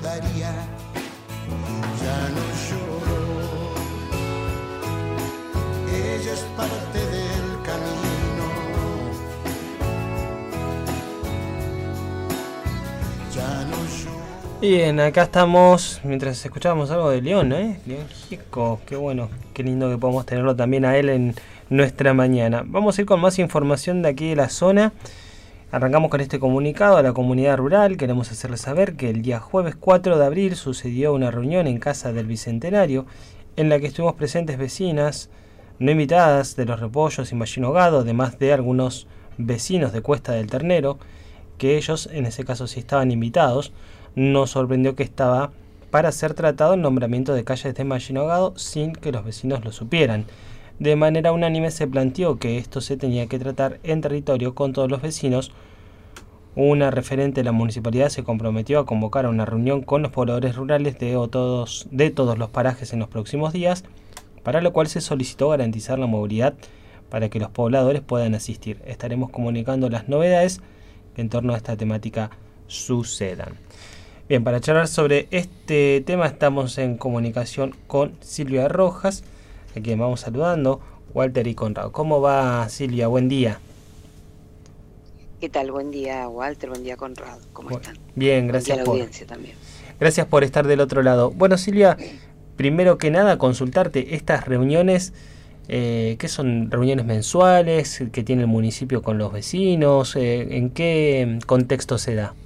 daría, ya no lloro. Ella es parte del camino, ya no lloro. Bien, acá estamos mientras escuchábamos algo de León, León Gieco, qué bueno, qué lindo que podamos tenerlo también a él en nuestra mañana. Vamos a ir con más información de aquí de la zona. Arrancamos con este comunicado a la comunidad rural. Queremos hacerles saber que el día jueves 4 de abril sucedió una reunión en Casa del Bicentenario en la que estuvimos presentes vecinas no invitadas de Los Repollos y Mallino Gado, además de algunos vecinos de Cuesta del Ternero, que ellos en ese caso sí estaban invitados. Nos sorprendió que estaba para ser tratado el nombramiento de calles de Mallino Gado sin que los vecinos lo supieran. De manera unánime se planteó que esto se tenía que tratar en territorio con todos los vecinos. Una referente de la municipalidad se comprometió a convocar a una reunión con los pobladores rurales de todos los parajes en los próximos días, para lo cual se solicitó garantizar la movilidad para que los pobladores puedan asistir. Estaremos comunicando las novedades que en torno a esta temática sucedan. Bien, para charlar sobre este tema estamos en comunicación con Silvia Rojas, a quien vamos saludando, Walter y Conrado. ¿Cómo va, Silvia? Buen día. ¿Qué tal? Buen día, Walter. Buen día, Conrado. ¿Cómo están? Bien, gracias. Buen día a la audiencia también. Gracias por estar del otro lado. Bueno, Silvia, primero que nada, consultarte estas reuniones, ¿qué son? ¿Reuniones mensuales que tiene el municipio con los vecinos? ¿En qué contexto se da?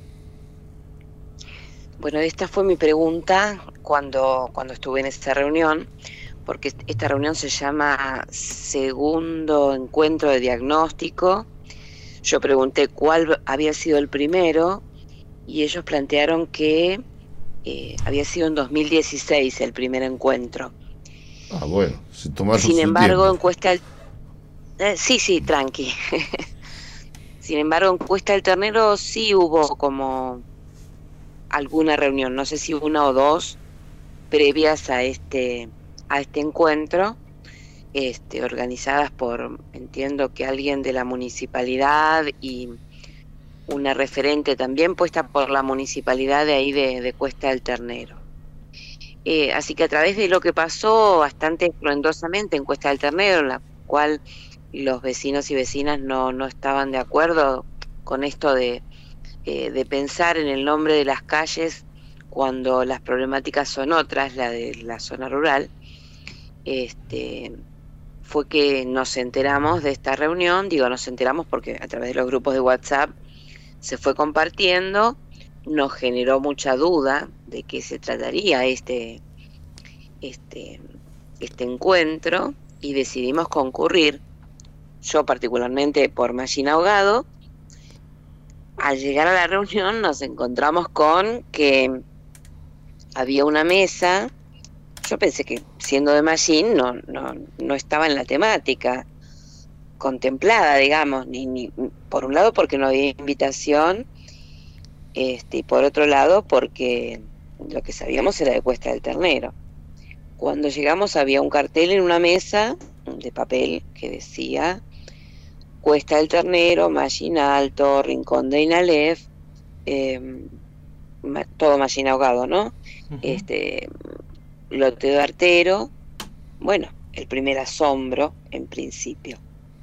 Bueno, esta fue mi pregunta cuando estuve en esta reunión, porque esta reunión se llama Segundo Encuentro de Diagnóstico. Yo pregunté cuál había sido el primero y ellos plantearon que había sido en 2016 el primer encuentro. Ah, bueno, se tomaron Sin su embargo, tiempo. encuesta... sí, tranqui. Sin embargo, encuesta del Ternero sí hubo como alguna reunión, no sé si una o dos, previas a este encuentro, organizadas por, entiendo que alguien de la municipalidad y una referente también puesta por la municipalidad de ahí de Cuesta del Ternero. Así que a través de lo que pasó bastante estruendosamente en Cuesta del Ternero, en la cual los vecinos y vecinas no estaban de acuerdo con esto de pensar en el nombre de las calles cuando las problemáticas son otras, la de la zona rural, fue que nos enteramos de esta reunión. Digo, nos enteramos porque a través de los grupos de WhatsApp se fue compartiendo, nos generó mucha duda de qué se trataría este encuentro y decidimos concurrir, yo particularmente por Mallina Gado. Al llegar a la reunión nos encontramos con que había una mesa. Yo pensé que siendo de Mallín no estaba en la temática contemplada, digamos, ni por un lado porque no había invitación, y por otro lado porque lo que sabíamos era de Cuesta del Ternero. Cuando llegamos había un cartel en una mesa de papel que decía Cuesta del Ternero, Mallín Alto, Rincón de Inalef, todo Mallín Ahogado, ¿no? Uh-huh. Lote de Artero, bueno, el primer asombro en principio.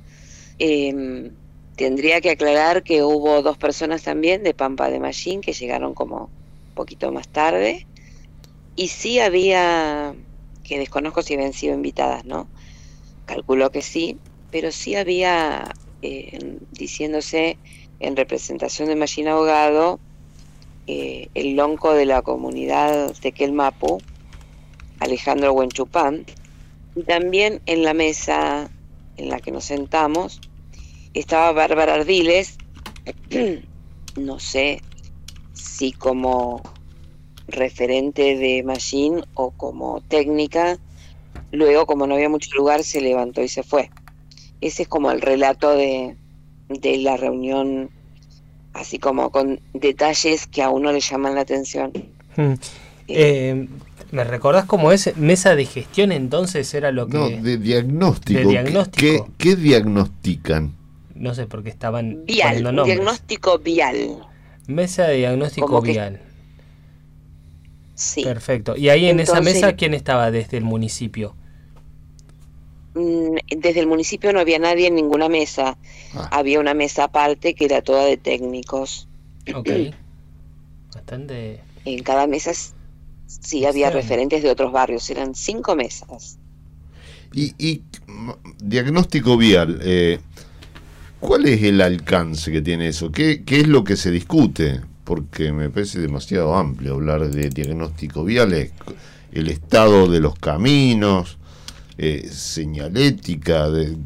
Tendría que aclarar que hubo dos personas también de Pampa de Mallín que llegaron como un poquito más tarde, y sí había, que desconozco si habían sido invitadas, ¿no? Calculo que sí, pero sí había, diciéndose en representación de Mallín Ahogado, el lonco de la comunidad Tequelmapu, Alejandro Huenchupán, y también en la mesa en la que nos sentamos estaba Bárbara Ardiles, no sé si como referente de Mallín o como técnica. Luego, como no había mucho lugar, se levantó y se fue. Ese es como el relato de la reunión, así como con detalles que a uno le llaman la atención. ¿Me recordás cómo es? ¿Mesa de gestión entonces era lo que...? No, de diagnóstico. ¿De diagnóstico? ¿Qué diagnostican? No sé, porque estaban vial, poniendo nombres. Diagnóstico vial. Mesa de diagnóstico vial. Sí. Perfecto. ¿Y ahí en esa Entonces, mesa quién estaba desde el municipio? desde el municipio no había nadie en ninguna mesa. Ah, Había una mesa aparte que era toda de técnicos. Ok. Bastante... En cada mesa sí había Extraño. referentes de otros barrios. Eran 5 mesas. y diagnóstico vial, ¿cuál es el alcance que tiene eso? ¿Qué es lo que se discute? Porque me parece demasiado amplio hablar de diagnóstico vial, el estado de los caminos, señalética,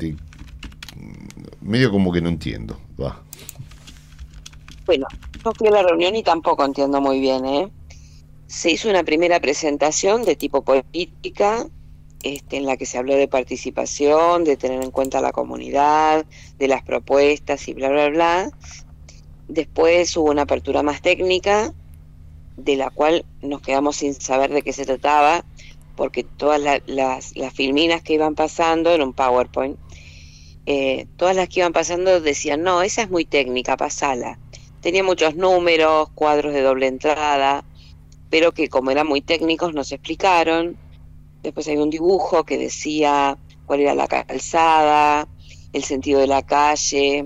medio como que no entiendo. Va. Bueno, yo fui a la reunión y tampoco entiendo muy bien, ¿eh? Se hizo una primera presentación de tipo política, en la que se habló de participación, de tener en cuenta la comunidad, de las propuestas y bla, bla, bla. Después hubo una apertura más técnica, de la cual nos quedamos sin saber de qué se trataba, porque todas las filminas que iban pasando en un PowerPoint, todas las que iban pasando decían, no, esa es muy técnica, pasala. Tenía muchos números, cuadros de doble entrada, pero que como eran muy técnicos nos explicaron. Después hay un dibujo que decía cuál era la calzada, el sentido de la calle,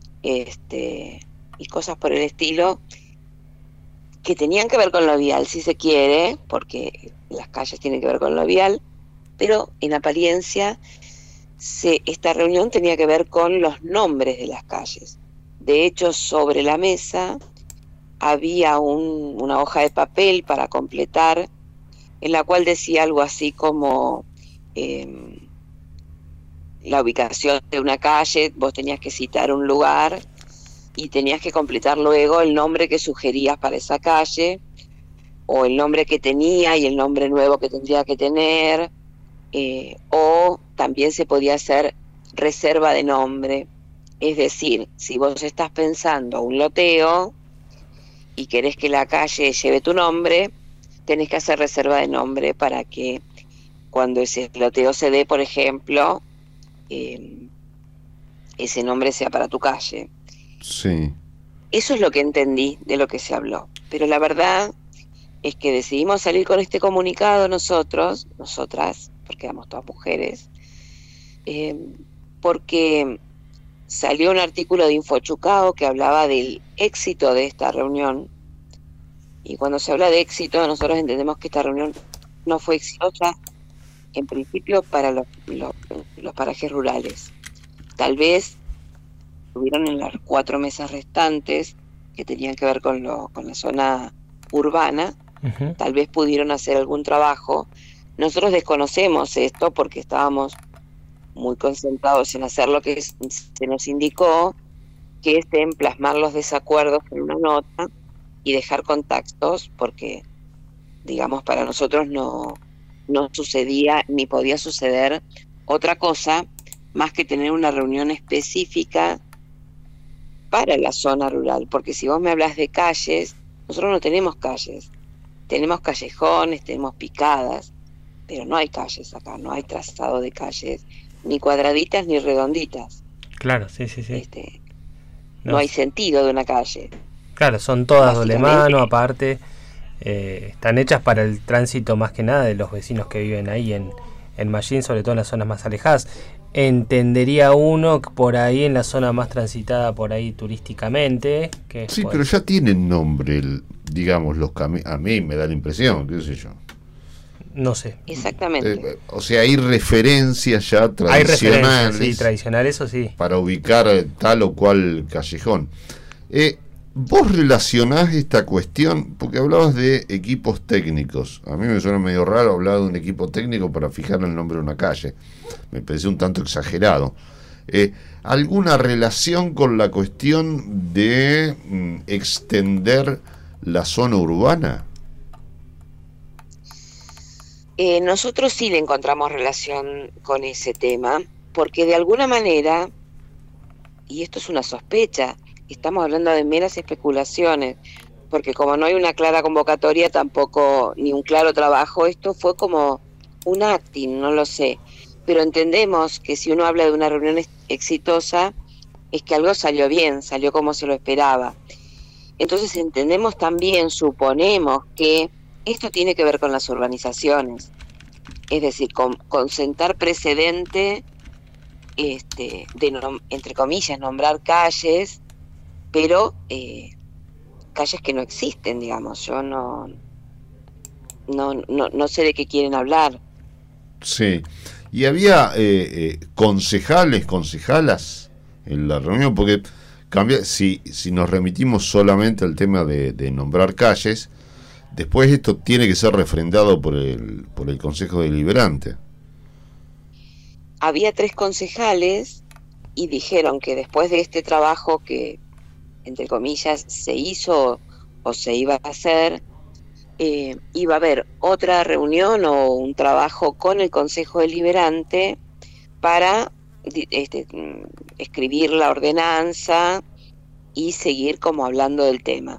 y cosas por el estilo, que tenían que ver con lo vial, si se quiere, porque las calles tienen que ver con lo vial, pero en apariencia esta reunión tenía que ver con los nombres de las calles. De hecho, sobre la mesa había una hoja de papel para completar, en la cual decía algo así como la ubicación de una calle. Vos tenías que citar un lugar y tenías que completar luego el nombre que sugerías para esa calle, o el nombre que tenía y el nombre nuevo que tendría que tener, o también se podía hacer reserva de nombre. Es decir, si vos estás pensando un loteo y querés que la calle lleve tu nombre, tenés que hacer reserva de nombre para que cuando ese loteo se dé, por ejemplo, ese nombre sea para tu calle. Sí. Eso es lo que entendí de lo que se habló. Pero la verdad es que decidimos salir con este comunicado nosotras, porque éramos todas mujeres, porque salió un artículo de Infochucao que hablaba del éxito de esta reunión. Y cuando se habla de éxito, nosotros entendemos que esta reunión no fue exitosa, en principio, para los parajes rurales. Tal vez estuvieron en las 4 mesas restantes, que tenían que ver con la zona urbana. Ujú. Tal vez pudieron hacer algún trabajo. Nosotros desconocemos esto porque estábamos muy concentrados en hacer lo que se nos indicó, que es en plasmar los desacuerdos en una nota y dejar contactos, porque, digamos, para nosotros no sucedía ni podía suceder otra cosa más que tener una reunión específica para la zona rural, porque si vos me hablas de calles, nosotros no tenemos calles, tenemos callejones, tenemos picadas, pero no hay calles acá, no hay trazado de calles, ni cuadraditas ni redonditas. Claro, sí. No hay sentido de una calle. Claro, son todas doble Básicamente. mano, aparte. Están hechas para el tránsito más que nada de los vecinos que viven ahí en Mallín, sobre todo en las zonas más alejadas. Entendería uno que por ahí en la zona más transitada, por ahí turísticamente. Que Sí, bueno, pero ya tienen nombre, digamos, los caminos. A mí me da la impresión, qué sé yo. no sé. Exactamente. O sea, hay referencias ya Hay referencias, tradicionales sí, tradicional, eso sí. para ubicar tal o cual callejón. ¿Vos relacionás esta cuestión? Porque hablabas de equipos técnicos. A mí me suena medio raro hablar de un equipo técnico para fijar el nombre de una calle. Me parece un tanto exagerado. ¿Alguna relación con la cuestión de extender la zona urbana? Nosotros sí le encontramos relación con ese tema, porque de alguna manera, y esto es una sospecha, estamos hablando de meras especulaciones, porque como no hay una clara convocatoria, tampoco ni un claro trabajo, esto fue como un acting, no lo sé, pero entendemos que si uno habla de una reunión exitosa, es que algo salió bien, salió como se lo esperaba. Entonces entendemos también, suponemos que Esto tiene que ver con las urbanizaciones, es decir, con sentar precedente, entre comillas, nombrar calles, pero calles que no existen, digamos. Yo no sé de qué quieren hablar. Sí. Y había concejales, concejalas en la reunión, porque si nos remitimos solamente al tema de nombrar calles, después esto tiene que ser refrendado por el Consejo Deliberante. Había 3 concejales y dijeron que después de este trabajo que, entre comillas, se hizo o se iba a hacer, iba a haber otra reunión o un trabajo con el Consejo Deliberante para escribir la ordenanza y seguir como hablando del tema.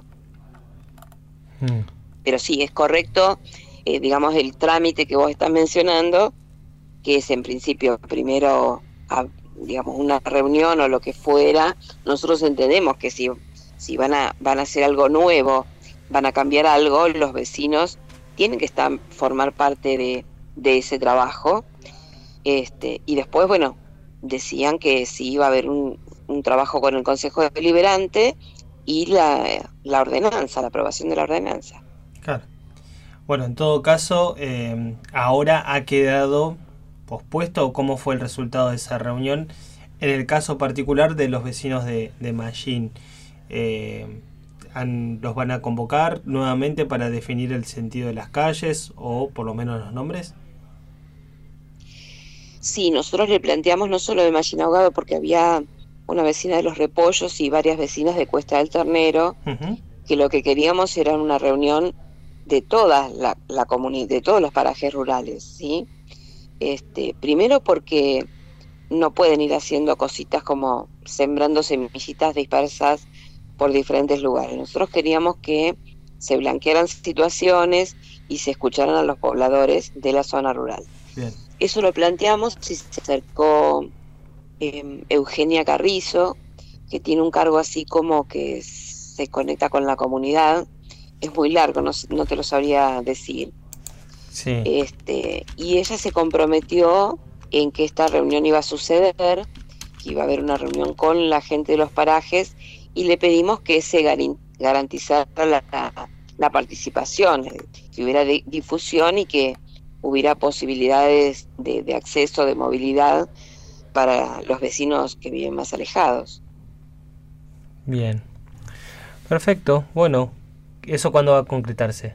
Pero sí, es correcto, digamos, el trámite que vos estás mencionando, que es en principio primero, digamos, una reunión o lo que fuera. Nosotros entendemos que si van a hacer algo nuevo, van a cambiar algo, los vecinos tienen que formar parte de ese trabajo. Y después, bueno, decían que sí iba a haber un trabajo con el Consejo Deliberante y la ordenanza, la aprobación de la ordenanza. Claro. Bueno, en todo caso, ahora ha quedado pospuesto. ¿Cómo fue el resultado de esa reunión? En el caso particular de los vecinos de Mallín, ¿los van a convocar nuevamente para definir el sentido de las calles o por lo menos los nombres? Sí, nosotros le planteamos no solo de Mallín Ahogado, porque había una vecina de Los Repollos y varias vecinas de Cuesta del Ternero, que lo que queríamos era una reunión de toda la comunidad, de todos los parajes rurales, ¿sí? Primero porque no pueden ir haciendo cositas como sembrando semillitas dispersas por diferentes lugares. Nosotros queríamos que se blanquearan situaciones y se escucharan a los pobladores de la zona rural. Bien. Eso lo planteamos y se acercó Eugenia Carrizo, que tiene un cargo así como que se conecta con la comunidad. Es muy largo, no te lo sabría decir. Sí. Y ella se comprometió en que esta reunión iba a suceder, que iba a haber una reunión con la gente de los parajes, y le pedimos que se garantizara la participación, que hubiera difusión y que hubiera posibilidades de acceso, de movilidad para los vecinos que viven más alejados. Bien. Perfecto. Bueno, ¿eso cuándo va a concretarse?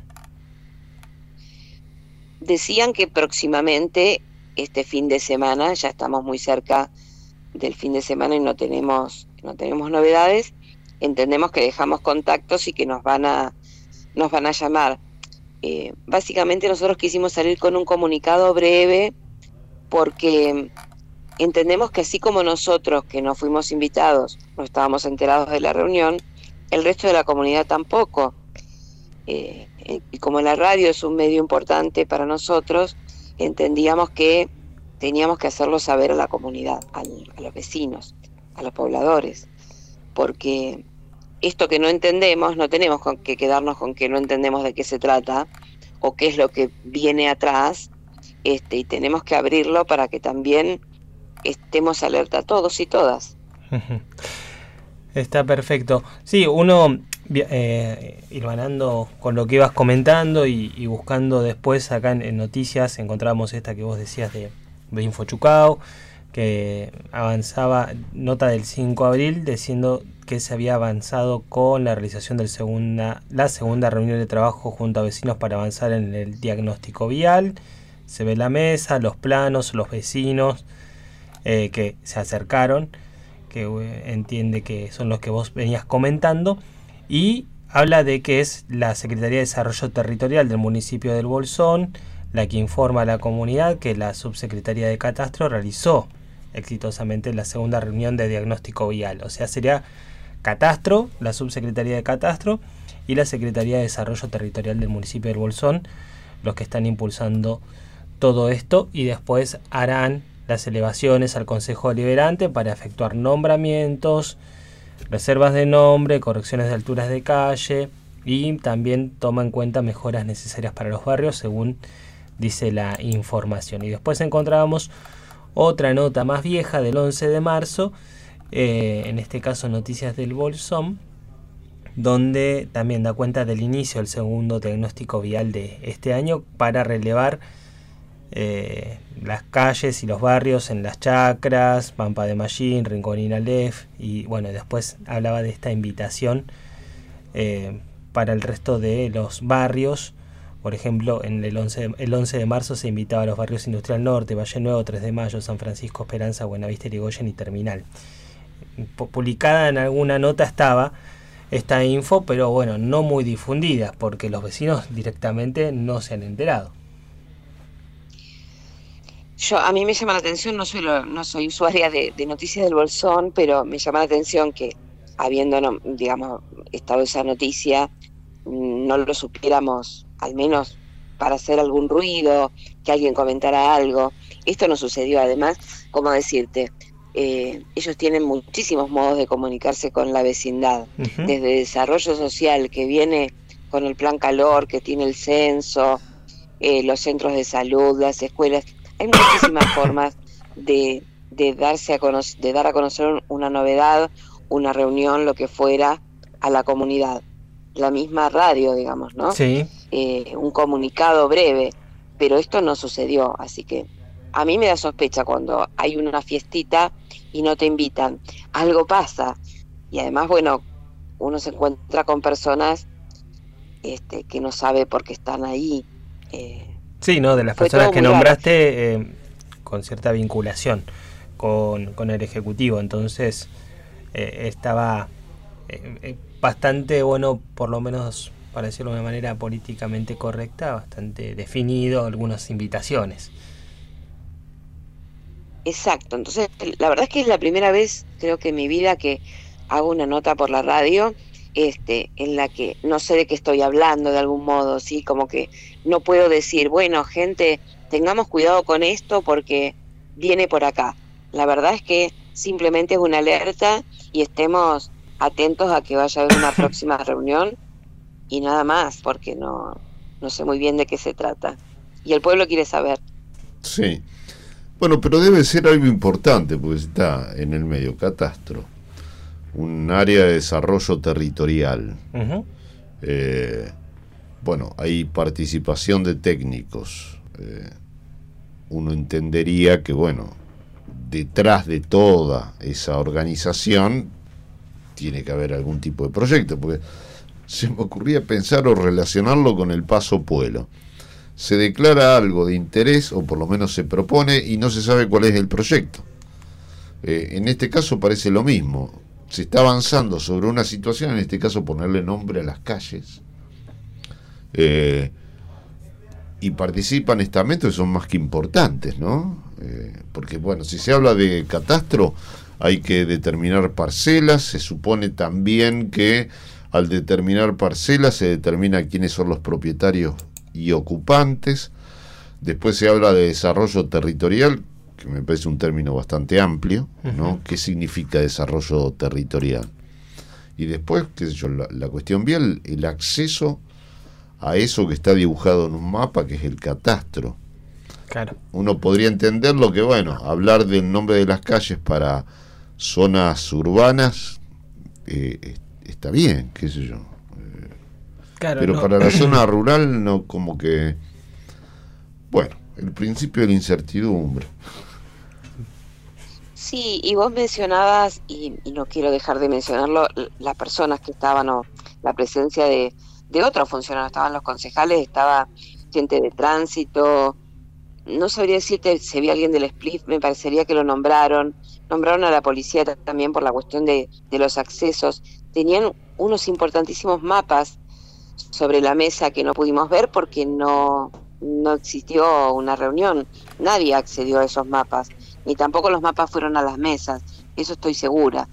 Decían que próximamente, este fin de semana, ya estamos muy cerca del fin de semana y no tenemos novedades. Entendemos que dejamos contactos y que nos van a llamar. Básicamente nosotros quisimos salir con un comunicado breve porque entendemos que así como nosotros, que no fuimos invitados, no estábamos enterados de la reunión, el resto de la comunidad tampoco. Y como la radio es un medio importante para nosotros, entendíamos que teníamos que hacerlo saber a la comunidad, a los vecinos, a los pobladores, porque esto que no entendemos, no tenemos que quedarnos con que no entendemos de qué se trata o qué es lo que viene atrás, y tenemos que abrirlo para que también estemos alerta todos y todas. Está perfecto. Sí, uno hilvanando con lo que ibas comentando y buscando después acá en noticias, encontramos esta que vos decías de InfoChucao, que avanzaba, nota del 5 de abril, diciendo que se había avanzado con la realización de la segunda reunión de trabajo junto a vecinos para avanzar en el diagnóstico vial. Se ve la mesa, los planos, los vecinos que se acercaron, que entiende que son los que vos venías comentando, y habla de que es la Secretaría de Desarrollo Territorial del municipio del Bolsón la que informa a la comunidad que la Subsecretaría de Catastro realizó exitosamente la segunda reunión de diagnóstico vial. O sea, sería Catastro, la Subsecretaría de Catastro y la Secretaría de Desarrollo Territorial del municipio del Bolsón los que están impulsando todo esto, y después harán las elevaciones al Consejo Deliberante para efectuar nombramientos, reservas de nombre, correcciones de alturas de calle, y también toma en cuenta mejoras necesarias para los barrios, según dice la información. Y después encontrábamos otra nota más vieja del 11 de marzo, en este caso Noticias del Bolsón, donde también da cuenta del inicio del segundo diagnóstico vial de este año para relevar las calles y los barrios en Las Chacras, Pampa de Mallín, Rincón y Aleph, y bueno, después hablaba de esta invitación para el resto de los barrios. Por ejemplo, en el 11 de marzo se invitaba a los barrios Industrial Norte, Valle Nuevo, 3 de Mayo, San Francisco, Esperanza, Buenavista, Irigoyen y Terminal. Publicada en alguna nota estaba esta info, pero bueno, no muy difundida, porque los vecinos directamente no se han enterado. A mí me llama la atención, no soy usuaria de Noticias del Bolsón, pero me llama la atención que habiendo, digamos, estado esa noticia, no lo supiéramos, al menos para hacer algún ruido, que alguien comentara algo. Esto no sucedió. Además, ¿cómo decirte? Ellos tienen muchísimos modos de comunicarse con la vecindad, desde desarrollo social, que viene con el plan calor, que tiene el censo, los centros de salud, las escuelas. Hay muchísimas formas de dar a conocer una novedad, una reunión, lo que fuera, a la comunidad. La misma radio, digamos, ¿no? Sí. Un comunicado breve, pero esto no sucedió, así que a mí me da sospecha cuando hay una fiestita y no te invitan. Algo pasa, y además, bueno, uno se encuentra con personas que no sabe por qué están ahí. Sí, ¿no? De las personas que nombraste, con cierta vinculación con el Ejecutivo, entonces estaba bastante, bueno, por lo menos, para decirlo de una manera políticamente correcta, bastante definido algunas invitaciones. Exacto, entonces la verdad es que es la primera vez, creo que en mi vida, que hago una nota por la radio, en la que no sé de qué estoy hablando de algún modo, sí, como que no puedo decir, bueno, gente, tengamos cuidado con esto porque viene por acá. La verdad es que simplemente es una alerta y estemos atentos a que vaya a haber una próxima reunión y nada más, porque no sé muy bien de qué se trata. Y el pueblo quiere saber. Sí. Bueno, pero debe ser algo importante, porque está en el medio catastro, un área de desarrollo territorial. Bueno, hay participación de técnicos. Uno entendería que, bueno, detrás de toda esa organización tiene que haber algún tipo de proyecto, porque se me ocurría pensar o relacionarlo con el Paso Puelo. Se declara algo de interés, o por lo menos se propone, y no se sabe cuál es el proyecto. En este caso parece lo mismo. Se está avanzando sobre una situación, en este caso ponerle nombre a las calles, y participan estamentos que son más que importantes, ¿no? Porque, bueno, si se habla de catastro, hay que determinar parcelas. Se supone también que al determinar parcelas se determina quiénes son los propietarios y ocupantes. Después se habla de desarrollo territorial, que me parece un término bastante amplio, ¿no? ¿Qué significa desarrollo territorial? Y después, qué sé yo, la cuestión vial, el acceso a eso que está dibujado en un mapa, que es el catastro. Claro. Uno podría entenderlo que, bueno, hablar del nombre de las calles para zonas urbanas está bien, qué sé yo. Claro, pero no. para la zona rural, no, como que, bueno, el principio de la incertidumbre. Sí, y vos mencionabas, y no quiero dejar de mencionarlo, las personas que estaban, o la presencia de otros funcionarios, estaban los concejales, estaba gente de tránsito, no sabría decirte si había alguien del SPLIF, me parecería que lo nombraron a la policía también por la cuestión de los accesos. Tenían unos importantísimos mapas sobre la mesa que no pudimos ver porque no existió una reunión, nadie accedió a esos mapas, ni tampoco los mapas fueron a las mesas, eso estoy segura.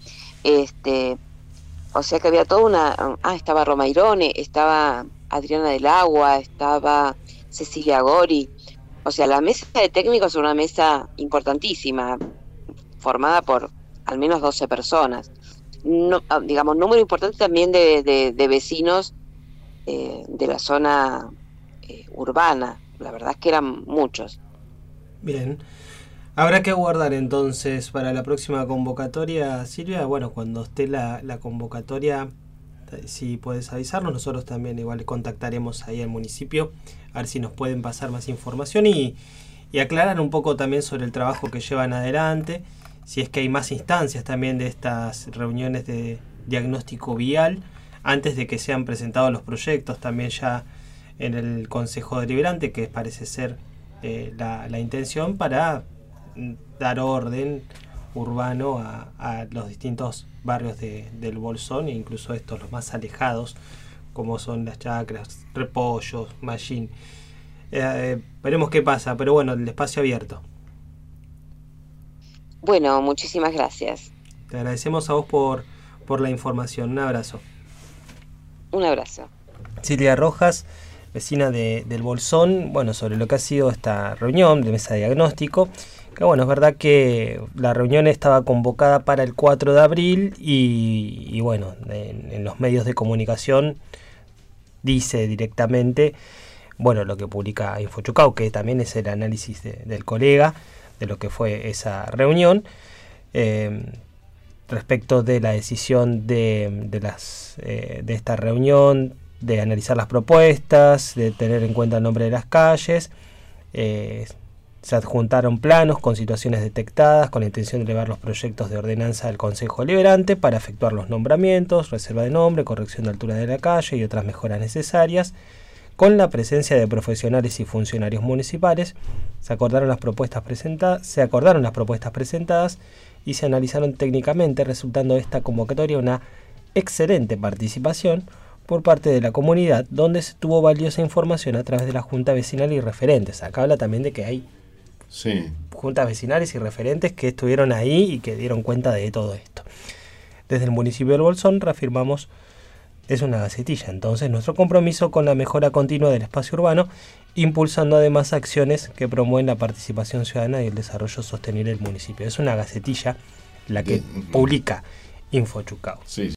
O sea que había toda una... estaba Romairone, estaba Adriana del Agua, estaba Cecilia Gori. O sea, la mesa de técnicos es una mesa importantísima, formada por al menos 12 personas. No, digamos, número importante también de vecinos de la zona urbana. La verdad es que eran muchos. Bien. Habrá que aguardar entonces para la próxima convocatoria, Silvia. Bueno, cuando esté la convocatoria, si puedes avisarnos, nosotros también igual contactaremos ahí al municipio a ver si nos pueden pasar más información y aclarar un poco también sobre el trabajo que llevan adelante, si es que hay más instancias también de estas reuniones de diagnóstico vial antes de que sean presentados los proyectos también ya en el Consejo Deliberante, que parece ser la intención para dar orden urbano a los distintos barrios del Bolsón e incluso estos los más alejados como son las Chacras, Repollos, Mallín. Veremos qué pasa, pero bueno, el espacio abierto. Bueno, muchísimas gracias. Te agradecemos a vos por la información. Un abrazo. Un abrazo. Silvia Rojas, vecina del Bolsón, bueno, sobre lo que ha sido esta reunión de mesa de diagnóstico. Que bueno, es verdad que la reunión estaba convocada para el 4 de abril y bueno, en los medios de comunicación dice directamente, bueno, lo que publica Infochucau, que también es el análisis del colega de lo que fue esa reunión, respecto de la decisión de esta reunión, de analizar las propuestas, de tener en cuenta el nombre de las calles. Se adjuntaron planos con situaciones detectadas con la intención de elevar los proyectos de ordenanza al Consejo Deliberante para efectuar los nombramientos, reserva de nombre, corrección de altura de la calle y otras mejoras necesarias. Con la presencia de profesionales y funcionarios municipales, se acordaron las propuestas presentadas y se analizaron técnicamente, resultando de esta convocatoria una excelente participación por parte de la comunidad, donde se tuvo valiosa información a través de la Junta Vecinal y referentes. Acá habla también de que hay juntas vecinales y referentes que estuvieron ahí y que dieron cuenta de todo esto. Desde el municipio del Bolsón reafirmamos, es una gacetilla, entonces, nuestro compromiso con la mejora continua del espacio urbano, impulsando además acciones que promueven la participación ciudadana y el desarrollo sostenible del municipio. Es una gacetilla la que publica Infochucau. Sí.